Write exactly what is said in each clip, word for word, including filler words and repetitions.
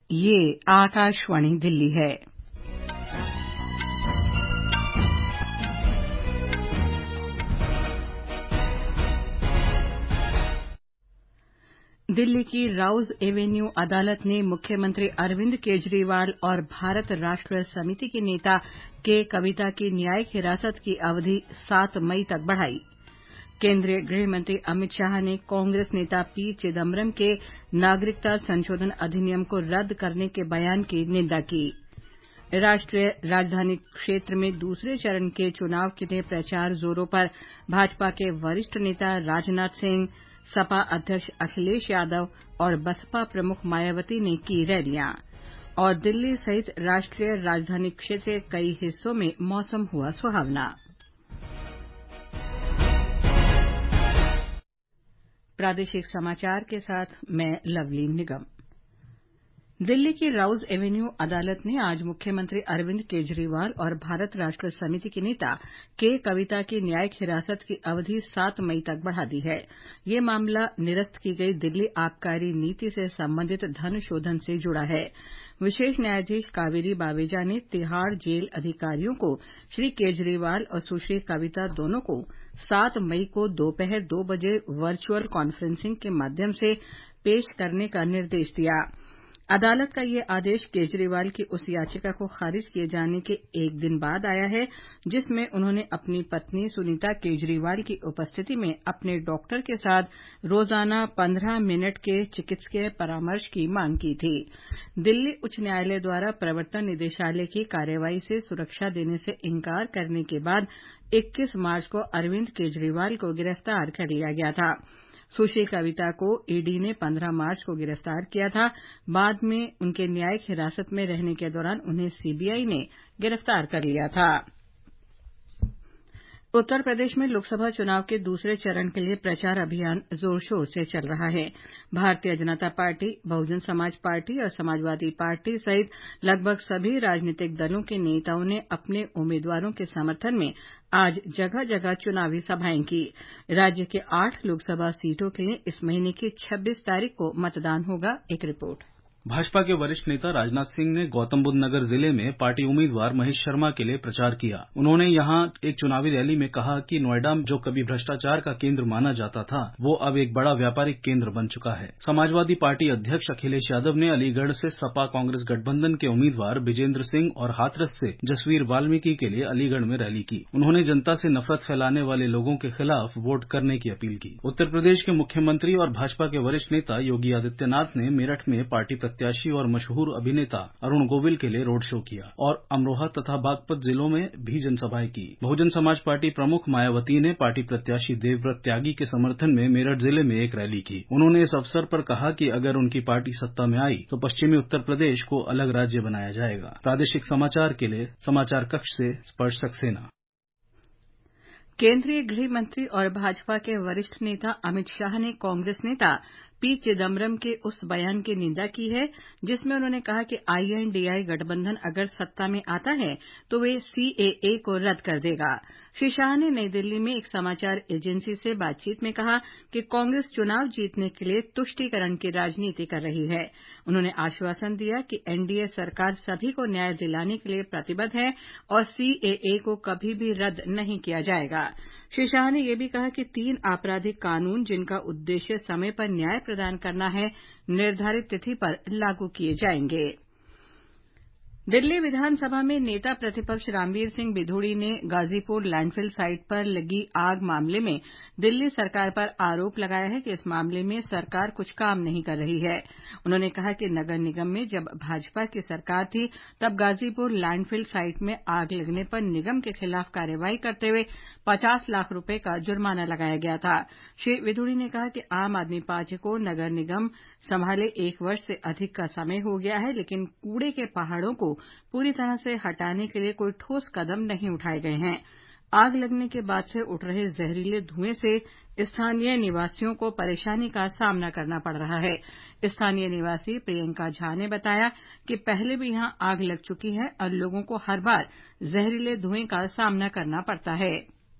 ये आकाशवाणी दिल्ली है। दिल्ली की राउज एवेन्यू अदालत ने मुख्यमंत्री अरविंद केजरीवाल और भारत राष्ट्र समिति के नेता के कविता की न्यायिक हिरासत की अवधि सात मई तक बढ़ाई। केंद्रीय गृह मंत्री अमित शाह ने कांग्रेस नेता पी चिदम्बरम के नागरिकता संशोधन अधिनियम को रद्द करने के बयान की निंदा की। राष्ट्रीय राजधानी क्षेत्र में दूसरे चरण के चुनाव के लिए प्रचार जोरों पर। भाजपा के वरिष्ठ नेता राजनाथ सिंह, सपा अध्यक्ष अखिलेश यादव और बसपा प्रमुख मायावती ने की रैलियां। और दिल्ली सहित राष्ट्रीय राजधानी क्षेत्र के कई हिस्सों में मौसम हुआ सुहावना। प्रादेशिक समाचार के साथ मैं लवली निगम। दिल्ली की राउज एवेन्यू अदालत ने आज मुख्यमंत्री अरविंद केजरीवाल और भारत राष्ट्र समिति के नेता के कविता की न्यायिक हिरासत की अवधि सात मई तक बढ़ा दी है। ये मामला निरस्त की गई दिल्ली आबकारी नीति से संबंधित धन शोधन से जुड़ा है। विशेष न्यायाधीश कावेरी बावेजा ने तिहाड़ जेल अधिकारियों को श्री केजरीवाल और सुश्री कविता दोनों को सात मई को दोपहर दो बजे वर्चुअल कॉन्फ्रेंसिंग के माध्यम से पेश करने का निर्देश दिया। अदालत का ये आदेश केजरीवाल की उस याचिका को खारिज किए जाने के एक दिन बाद आया है जिसमें उन्होंने अपनी पत्नी सुनीता केजरीवाल की उपस्थिति में अपने डॉक्टर के साथ रोजाना पंद्रह मिनट के चिकित्सकीय परामर्श की मांग की थी। दिल्ली उच्च न्यायालय द्वारा प्रवर्तन निदेशालय की कार्रवाई से सुरक्षा देने से इंकार करने के बाद इक्कीस मार्च को अरविंद केजरीवाल को गिरफ्तार कर लिया गया था। सुश्री कविता को ईडी ने पंद्रह मार्च को गिरफ्तार किया था। बाद में उनके न्यायिक हिरासत में रहने के दौरान उन्हें सीबीआई ने गिरफ्तार कर लिया था। उत्तर प्रदेश में लोकसभा चुनाव के दूसरे चरण के लिए प्रचार अभियान जोर शोर से चल रहा है। भारतीय जनता पार्टी, बहुजन समाज पार्टी और समाजवादी पार्टी सहित लगभग सभी राजनीतिक दलों के नेताओं ने अपने उम्मीदवारों के समर्थन में आज जगह जगह चुनावी सभाएं की। राज्य के आठ लोकसभा सीटों के लिए इस महीने की छब्बीस तारीख को मतदान होगा। एक रिपोर्ट। भाजपा के वरिष्ठ नेता राजनाथ सिंह ने गौतम बुद्ध नगर जिले में पार्टी उम्मीदवार महेश शर्मा के लिए प्रचार किया। उन्होंने यहां एक चुनावी रैली में कहा कि नोएडा जो कभी भ्रष्टाचार का केंद्र माना जाता था वो अब एक बड़ा व्यापारिक केंद्र बन चुका है। समाजवादी पार्टी अध्यक्ष अखिलेश यादव ने अलीगढ़ से सपा कांग्रेस गठबंधन के उम्मीदवार विजेंद्र सिंह और हाथरस से जसवीर वाल्मीकि के लिए अलीगढ़ में रैली की। उन्होंने जनता से नफरत फैलाने वाले लोगों के खिलाफ वोट करने की अपील की। उत्तर प्रदेश के मुख्यमंत्री और भाजपा के वरिष्ठ नेता योगी आदित्यनाथ ने मेरठ में पार्टी प्रत्याशी और मशहूर अभिनेता अरुण गोविल के लिए रोड शो किया और अमरोहा तथा बागपत जिलों में भी जनसभाएं की। बहुजन समाज पार्टी प्रमुख मायावती ने पार्टी प्रत्याशी देवव्रत त्यागी के समर्थन में मेरठ जिले में एक रैली की। उन्होंने इस अवसर पर कहा कि अगर उनकी पार्टी सत्ता में आई तो पश्चिमी उत्तर प्रदेश को अलग राज्य बनाया जाएगा। प्रादेशिक समाचार के लिए समाचार कक्ष से स्पर्श सक्सेना। केंद्रीय गृह मंत्री और भाजपा के वरिष्ठ नेता अमित शाह ने कांग्रेस नेता पी चिदम्बरम के उस बयान की निंदा की है जिसमें उन्होंने कहा कि आईएनडीआई गठबंधन अगर सत्ता में आता है तो वे सीएए को रद्द कर देगा। श्री शाह ने नई दिल्ली में एक समाचार एजेंसी से बातचीत में कहा कि कांग्रेस चुनाव जीतने के लिए तुष्टीकरण की राजनीति कर रही है। उन्होंने आश्वासन दिया कि एनडीए सरकार सभी को न्याय दिलाने के लिए प्रतिबद्ध है और सीएए को कभी भी रद्द नहीं किया जाएगा। श्री शाह ने यह भी कहा कि तीन आपराधिक कानून जिनका उद्देश्य समय पर न्याय प्रदान करना है निर्धारित तिथि पर लागू किए जाएंगे। दिल्ली विधानसभा में नेता प्रतिपक्ष रामवीर सिंह बिधूड़ी ने गाजीपुर लैंडफिल साइट पर लगी आग मामले में दिल्ली सरकार पर आरोप लगाया है कि इस मामले में सरकार कुछ काम नहीं कर रही है। उन्होंने कहा कि नगर निगम में जब भाजपा की सरकार थी तब गाजीपुर लैंडफिल साइट में आग लगने पर निगम के खिलाफ कार्रवाई करते हुए पचास लाख रुपए का जुर्माना लगाया गया था। श्री बिधूड़ी ने कहा कि आम आदमी पार्टी को नगर निगम संभाले एक वर्ष से अधिक का समय हो गया है लेकिन कूड़े के पहाड़ों को पूरी तरह से हटाने के लिए कोई ठोस कदम नहीं उठाए गए हैं। आग लगने के बाद से उठ रहे जहरीले धुएं से स्थानीय निवासियों को परेशानी का सामना करना पड़ रहा है। स्थानीय निवासी प्रियंका झा ने बताया कि पहले भी यहां आग लग चुकी है और लोगों को हर बार जहरीले धुएं का सामना करना पड़ता है।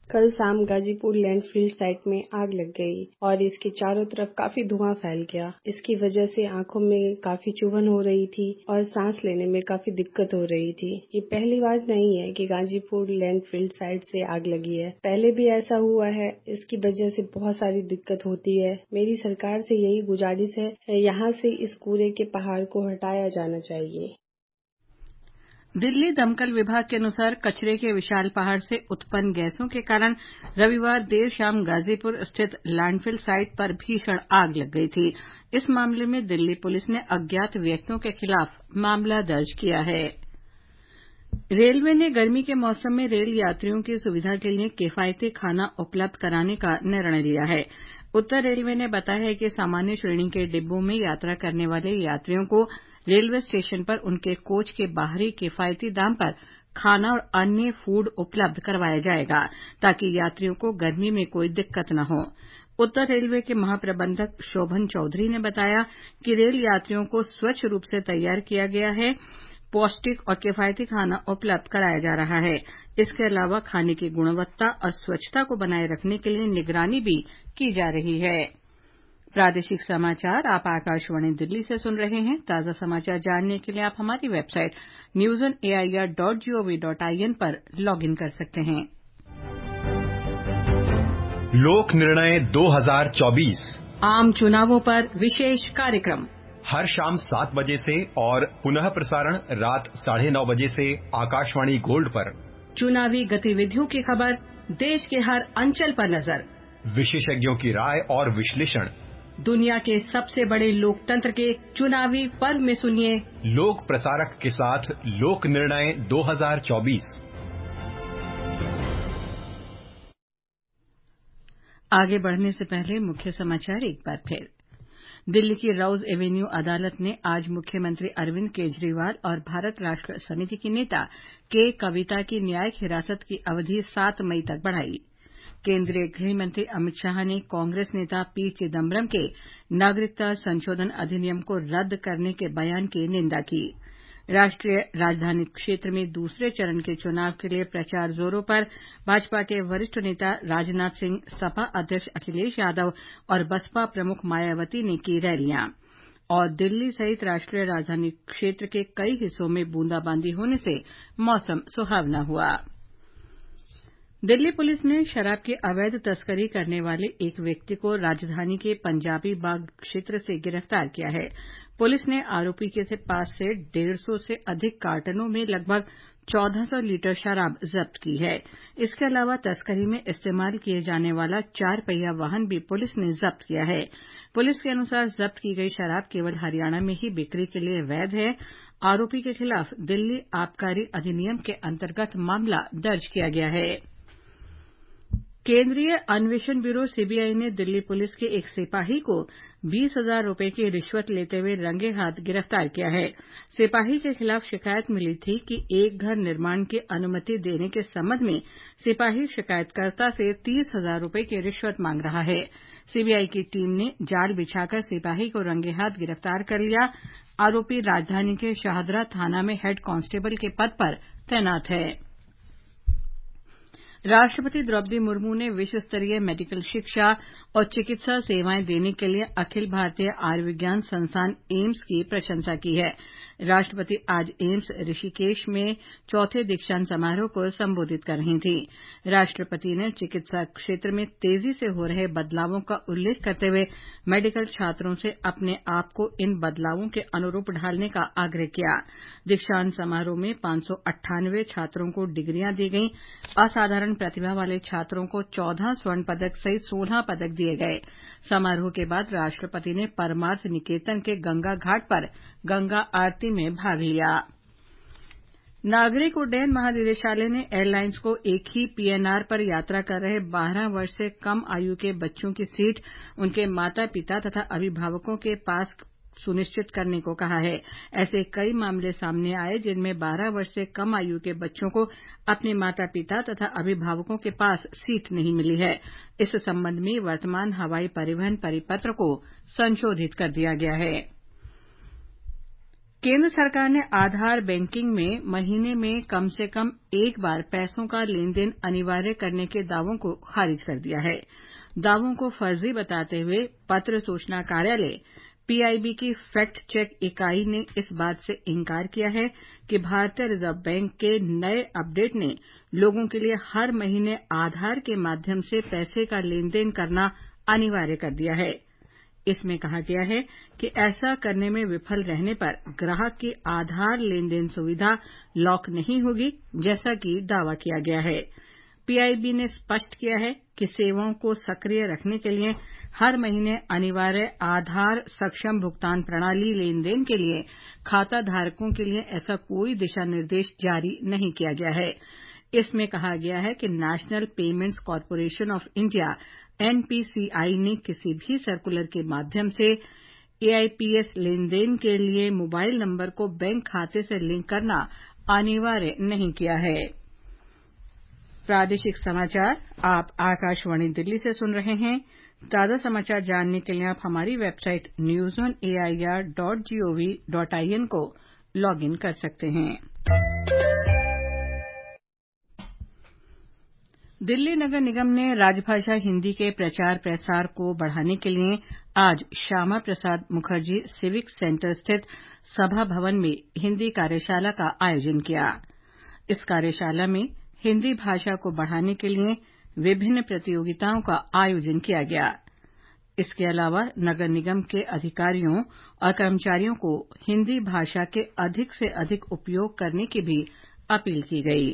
कल शाम गाजीपुर लैंडफिल साइट में आग लग गई और इसके चारों तरफ काफी धुआं फैल गया। इसकी वजह से आंखों में काफी चुभन हो रही थी और सांस लेने में काफी दिक्कत हो रही थी। ये पहली बार नहीं है कि गाजीपुर लैंडफिल साइट से आग लगी है, पहले भी ऐसा हुआ है। इसकी वजह से बहुत सारी दिक्कत होती है। मेरी सरकार से यही गुजारिश है, यहाँ से इस कूड़े के पहाड़ को हटाया जाना चाहिए। दिल्ली दमकल विभाग के अनुसार कचरे के विशाल पहाड़ से उत्पन्न गैसों के कारण रविवार देर शाम गाजीपुर स्थित लैंडफिल साइट पर भीषण आग लग गई थी। इस मामले में दिल्ली पुलिस ने अज्ञात व्यक्तियों के खिलाफ मामला दर्ज किया है। रेलवे ने गर्मी के मौसम में रेल यात्रियों की सुविधा के लिए किफायती खाना उपलब्ध कराने का निर्णय लिया है। उत्तर रेलवे ने बताया है कि सामान्य श्रेणी के डिब्बों में यात्रा करने वाले यात्रियों को रेलवे स्टेशन पर उनके कोच के बाहर ही किफायती दाम पर खाना और अन्य फूड उपलब्ध करवाया जाएगा, ताकि यात्रियों को गर्मी में कोई दिक्कत न हो। उत्तर रेलवे के महाप्रबंधक शोभन चौधरी ने बताया कि रेल यात्रियों को स्वच्छ रूप से तैयार किया गया है, पौष्टिक और किफायती खाना उपलब्ध कराया जा रहा है। इसके अलावा खाने की गुणवत्ता और स्वच्छता को बनाए रखने के लिए निगरानी भी की जा रही है। प्रादेशिक समाचार आप आकाशवाणी दिल्ली से सुन रहे हैं। ताजा समाचार जानने के लिए आप हमारी website news on AIR dot GOV dot IN पर लॉग इन कर सकते हैं। लोक निर्णय दो हज़ार चौबीस आम चुनावों पर विशेष कार्यक्रम हर शाम सात बजे से और पुनः प्रसारण रात साढ़े नौ बजे से आकाशवाणी गोल्ड पर। चुनावी गतिविधियों की खबर, देश के हर अंचल पर नजर, विशेषज्ञों की राय और विश्लेषण। दुनिया के सबसे बड़े लोकतंत्र के चुनावी पर्व में सुनिए लोक प्रसारक के साथ लोक निर्णय दो हज़ार चौबीस। आगे बढ़ने से पहले मुख्य समाचार एक बार फिर। दिल्ली की राउज एवेन्यू अदालत ने आज मुख्यमंत्री अरविंद केजरीवाल और भारत राष्ट्र समिति की नेता के कविता की न्यायिक हिरासत की अवधि सात मई तक बढ़ाई। केंद्रीय गृह मंत्री अमित शाह ने कांग्रेस नेता पी चिदम्बरम के नागरिकता संशोधन अधिनियम को रद्द करने के बयान की निंदा की। राष्ट्रीय राजधानी क्षेत्र में दूसरे चरण के चुनाव के लिए प्रचार जोरों पर। भाजपा के वरिष्ठ नेता राजनाथ सिंह, सपा अध्यक्ष अखिलेश यादव और बसपा प्रमुख मायावती ने की रैलियां। और दिल्ली सहित राष्ट्रीय राजधानी क्षेत्र के कई हिस्सों में बूंदाबांदी होने से मौसम सुहावना हुआ। दिल्ली पुलिस ने शराब की अवैध तस्करी करने वाले एक व्यक्ति को राजधानी के पंजाबी बाग क्षेत्र से गिरफ्तार किया है। पुलिस ने आरोपी के पास से डेढ़ सौ से अधिक कार्टनों में लगभग चौदह सौ लीटर शराब जब्त की है। इसके अलावा तस्करी में इस्तेमाल किए जाने वाला चार पहिया वाहन भी पुलिस ने जब्त किया है। पुलिस के अनुसार जब्त की गई शराब केवल हरियाणा में ही बिक्री के लिए वैध है। आरोपी के खिलाफ दिल्ली आबकारी अधिनियम के अंतर्गत मामला दर्ज किया गया है। केंद्रीय अन्वेषण ब्यूरो सीबीआई ने दिल्ली पुलिस के एक सिपाही को बीस हजार रुपए की रिश्वत लेते हुए रंगे हाथ गिरफ्तार किया है। सिपाही के खिलाफ शिकायत मिली थी कि एक घर निर्माण की अनुमति देने के संबंध में सिपाही शिकायतकर्ता से तीस हजार रुपए की रिश्वत मांग रहा है। सीबीआई की टीम ने जाल बिछाकर सिपाही को रंगे हाथ गिरफ्तार कर लिया। आरोपी राजधानी के शाहदरा थाना में हेड कांस्टेबल के पद पर तैनात है। राष्ट्रपति द्रौपदी मुर्मू ने विश्व स्तरीय मेडिकल शिक्षा और चिकित्सा सेवाएं देने के लिए अखिल भारतीय आयुर्विज्ञान संस्थान एम्स की प्रशंसा की है। राष्ट्रपति आज एम्स ऋषिकेश में चौथे दीक्षांत समारोह को संबोधित कर रही थीं। राष्ट्रपति ने चिकित्सा क्षेत्र में तेजी से हो रहे बदलावों का उल्लेख करते हुए मेडिकल छात्रों से अपने आप को इन बदलावों के अनुरूप ढालने का आग्रह किया। दीक्षांत समारोह में पांच सौ अट्ठानवे छात्रों को डिग्रियां दी गईं। असाधारण प्रतिभा वाले छात्रों को चौदह स्वर्ण पदक सहित सोलह पदक दिए गए। समारोह के बाद राष्ट्रपति ने परमार्थ निकेतन के गंगा घाट पर गंगा आरती में भाग लिया। नागरिक उड्डयन महानिदेशालय ने एयरलाइंस को एक ही पीएनआर पर यात्रा कर रहे बारह वर्ष से कम आयु के बच्चों की सीट उनके माता पिता तथा अभिभावकों के पास सुनिश्चित करने को कहा है। ऐसे कई मामले सामने आए जिनमें बारह वर्ष से कम आयु के बच्चों को अपने माता पिता तथा अभिभावकों के पास सीट नहीं मिली है। इस संबंध में वर्तमान हवाई परिवहन परिपत्र को संशोधित कर दिया गया है। केंद्र सरकार ने आधार बैंकिंग में महीने में कम से कम एक बार पैसों का लेन-देन अनिवार्य करने के दावों को खारिज कर दिया है। दावों को फर्जी बताते हुए पत्र सूचना कार्यालय पीआईबी की फैक्ट चेक इकाई ने इस बात से इंकार किया है कि भारतीय रिजर्व बैंक के नए अपडेट ने लोगों के लिए हर महीने आधार के माध्यम से पैसे का लेन-देन करना अनिवार्य कर दिया है। इसमें कहा गया है कि ऐसा करने में विफल रहने पर ग्राहक की आधार लेन-देन सुविधा लॉक नहीं होगी, जैसा कि दावा किया गया है। पीआईबी ने स्पष्ट किया है कि सेवाओं को सक्रिय रखने के लिए हर महीने अनिवार्य आधार सक्षम भुगतान प्रणाली लेन-देन के लिए खाता धारकों के लिए ऐसा कोई दिशा निर्देश जारी नहीं किया गया है। इसमें कहा गया है कि national payments corporation of India NPCI ने किसी भी सर्कुलर के माध्यम से एआईपीएस लेन-देन के लिए मोबाइल नंबर को बैंक खाते से लिंक करना अनिवार्य नहीं किया है। प्रादेशिक समाचार आप आकाशवाणी दिल्ली से सुन रहे हैं। ताज़ा समाचार जानने के लिए आप हमारी website news on AIR dot GOV dot IN को लॉग इन कर सकते हैं। दिल्ली नगर निगम ने राजभाषा हिंदी के प्रचार प्रसार को बढ़ाने के लिए आज श्यामा प्रसाद मुखर्जी सिविक सेंटर स्थित सभा भवन में हिंदी कार्यशाला का आयोजन किया। इस कार्यशाला में हिंदी भाषा को बढ़ाने के लिए विभिन्न प्रतियोगिताओं का आयोजन किया गया। इसके अलावा नगर निगम के अधिकारियों और कर्मचारियों को हिंदी भाषा के अधिक से अधिक उपयोग करने की भी अपील की गई।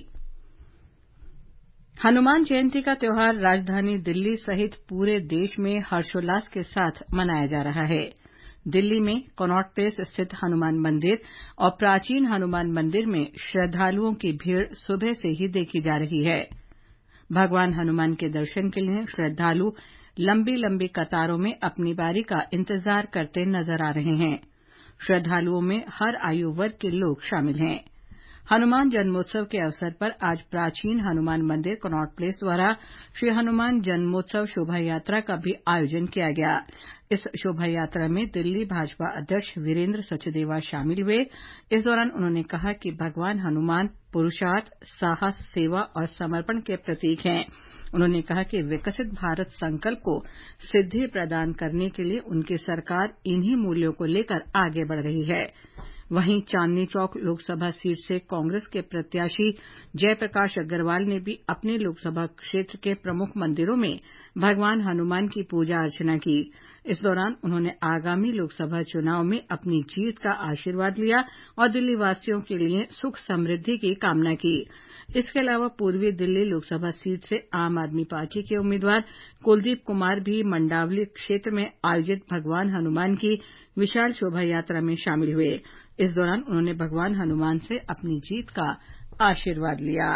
हनुमान जयंती का त्यौहार राजधानी दिल्ली सहित पूरे देश में हर्षोल्लास के साथ मनाया जा रहा है। दिल्ली में कनॉट प्लेस स्थित हनुमान मंदिर और प्राचीन हनुमान मंदिर में श्रद्धालुओं की भीड़ सुबह से ही देखी जा रही है। भगवान हनुमान के दर्शन के लिए श्रद्धालु लंबी लंबी कतारों में अपनी बारी का इंतजार करते नजर आ रहे हैं। श्रद्धालुओं में हर आयु वर्ग के लोग शामिल हैं। हनुमान जन्मोत्सव के अवसर पर आज प्राचीन हनुमान मंदिर कनॉट प्लेस द्वारा श्री हनुमान जन्मोत्सव शोभा यात्रा का भी आयोजन किया गया। इस शोभा यात्रा में दिल्ली भाजपा अध्यक्ष वीरेंद्र सचदेवा शामिल हुए। इस दौरान उन्होंने कहा कि भगवान हनुमान पुरुषार्थ, साहस, सेवा और समर्पण के प्रतीक हैं। उन्होंने कहा कि विकसित भारत संकल्प को सिद्धि प्रदान करने के लिए उनकी सरकार इन्हीं मूल्यों को लेकर आगे बढ़ रही है। वहीं चांदनी चौक लोकसभा सीट से कांग्रेस के प्रत्याशी जयप्रकाश अग्रवाल ने भी अपने लोकसभा क्षेत्र के प्रमुख मंदिरों में भगवान हनुमान की पूजा अर्चना की। इस दौरान उन्होंने आगामी लोकसभा चुनाव में अपनी जीत का आशीर्वाद लिया और दिल्ली वासियों के लिए सुख समृद्धि की कामना की। इसके अलावा पूर्वी दिल्ली लोकसभा सीट से आम आदमी पार्टी के उम्मीदवार कुलदीप कुमार भी मंडावली क्षेत्र में आयोजित भगवान हनुमान की विशाल शोभा यात्रा में शामिल हुए। इस दौरान उन्होंने भगवान हनुमान से अपनी जीत का आशीर्वाद लिया।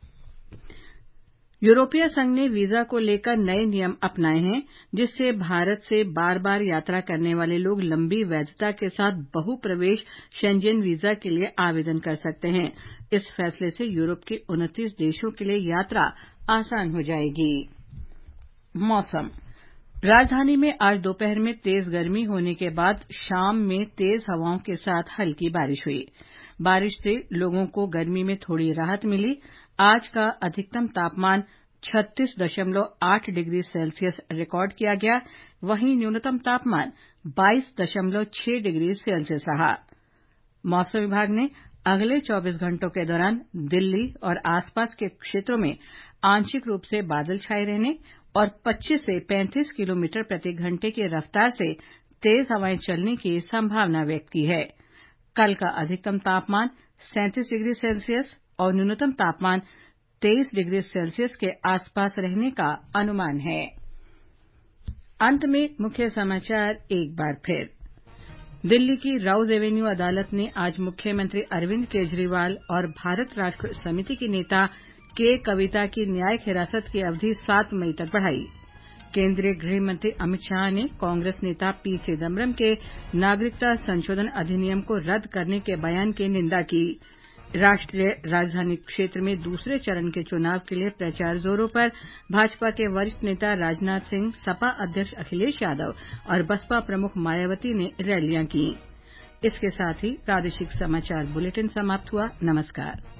यूरोपीय संघ ने वीजा को लेकर नए नियम अपनाए हैं, जिससे भारत से बार बार यात्रा करने वाले लोग लंबी वैधता के साथ बहुप्रवेश शेंजेन वीजा के लिए आवेदन कर सकते हैं। इस फैसले से यूरोप के उनतीस देशों के लिए यात्रा आसान हो जाएगी। मौसम। राजधानी में आज दोपहर में तेज गर्मी होने के बाद शाम में तेज हवाओं के साथ हल्की बारिश हुई। बारिश से लोगों को गर्मी में थोड़ी राहत मिली। आज का अधिकतम तापमान छत्तीस दशमलव आठ डिग्री सेल्सियस रिकॉर्ड किया गया। वहीं न्यूनतम तापमान बाईस दशमलव छह डिग्री सेल्सियस रहा। मौसम विभाग ने अगले चौबीस घंटों के दौरान दिल्ली और आसपास के क्षेत्रों में आंशिक रूप से बादल छाए रहने और पच्चीस से पैंतीस किलोमीटर प्रति घंटे की रफ्तार से तेज हवाएं चलने की संभावना व्यक्त की है। कल का अधिकतम तापमान सैंतीस डिग्री सेल्सियस और न्यूनतम तापमान तेईस डिग्री सेल्सियस के आसपास रहने का अनुमान है। अंत में मुख्य समाचार एक बार फिर। दिल्ली की राउज एवेन्यू अदालत ने आज मुख्यमंत्री अरविंद केजरीवाल और भारत राष्ट्र समिति की नेता के कविता की न्यायिक हिरासत की अवधि सात मई तक बढ़ाई। केंद्रीय गृह मंत्री अमित शाह ने कांग्रेस नेता पी चिदम्बरम के नागरिकता संशोधन अधिनियम को रद्द करने के बयान की निंदा की। राष्ट्रीय राजधानी क्षेत्र में दूसरे चरण के चुनाव के लिए प्रचार जोरों पर। भाजपा के वरिष्ठ नेता राजनाथ सिंह, सपा अध्यक्ष अखिलेश यादव और बसपा प्रमुख मायावती ने रैलियां की। इसके साथ ही प्रादेशिक समाचार बुलेटिन समाप्त हुआ। नमस्कार।